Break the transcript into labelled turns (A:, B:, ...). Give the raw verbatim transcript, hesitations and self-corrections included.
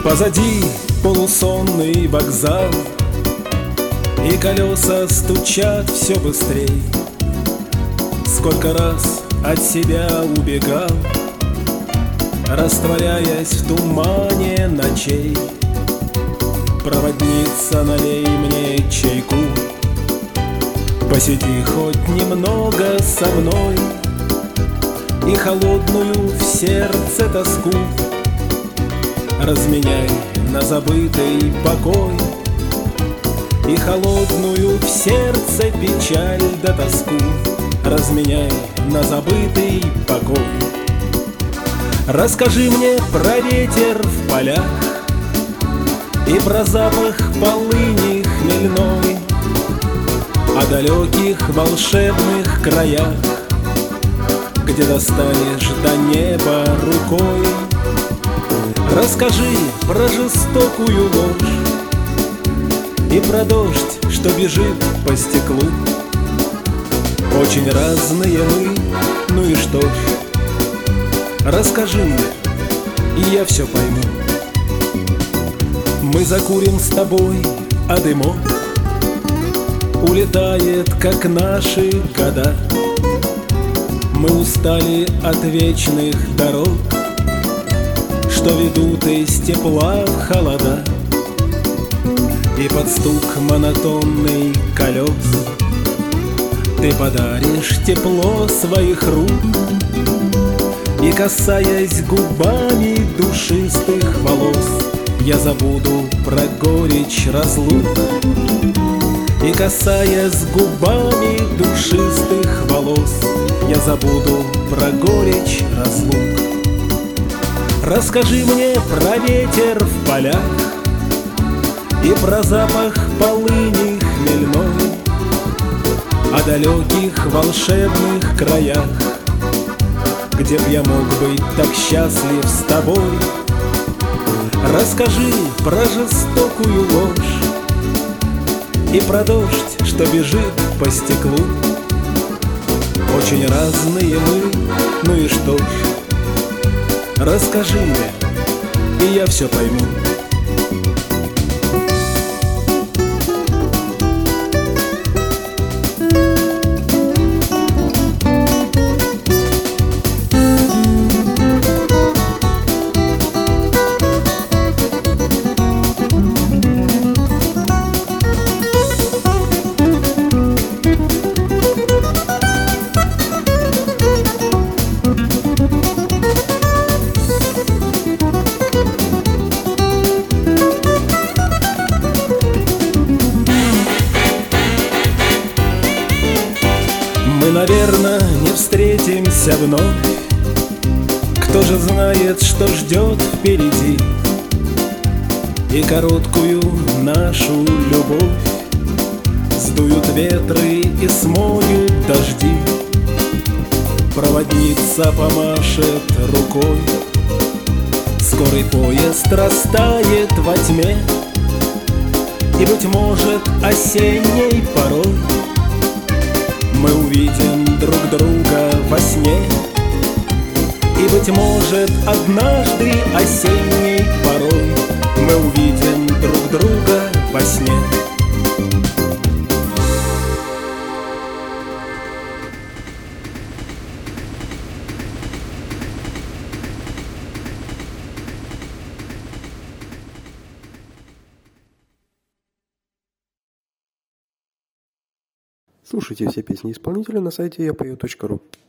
A: Позади полусонный вокзал, и колеса стучат все быстрей. Сколько раз от себя убегал, растворяясь в тумане ночей. Проводница, налей мне чайку, посиди хоть немного со мной, и холодную в сердце тоску разменяй на забытый покой. И холодную в сердце печаль да тоску разменяй на забытый покой. Расскажи мне про ветер в полях и про запах полыни хмельной, о далеких волшебных краях, где достанешь до неба рукой. Расскажи про жестокую ложь и про дождь, что бежит по стеклу. Очень разные мы, ну и что ж. Расскажи мне, и я все пойму. Мы закурим с тобой, а дымок улетает, как наши года. Мы устали от вечных дорог, что ведут из тепла в холода. И под стук монотонный колес ты подаришь тепло своих рук, и, касаясь губами душистых волос, я забуду про горечь разлук. И, касаясь губами душистых волос, я забуду про горечь разлук. Расскажи мне про ветер в полях и про запах полыни хмельной, о далеких волшебных краях, где б я мог быть так счастлив с тобой. Расскажи про жестокую ложь и про дождь, что бежит по стеклу. Очень разные мы, ну и что ж. Расскажи мне, и я все пойму. Мы, наверное, не встретимся вновь. Кто же знает, что ждет впереди, и короткую нашу любовь сдуют ветры и смоют дожди. Проводница помашет рукой, скорый поезд растает во тьме, и, быть может, осенней порой мы увидим друг друга во сне. И, быть может, однажды осенней порой мы увидим друг друга во сне.
B: Слушайте все песни исполнителя на сайте я пою точка ру.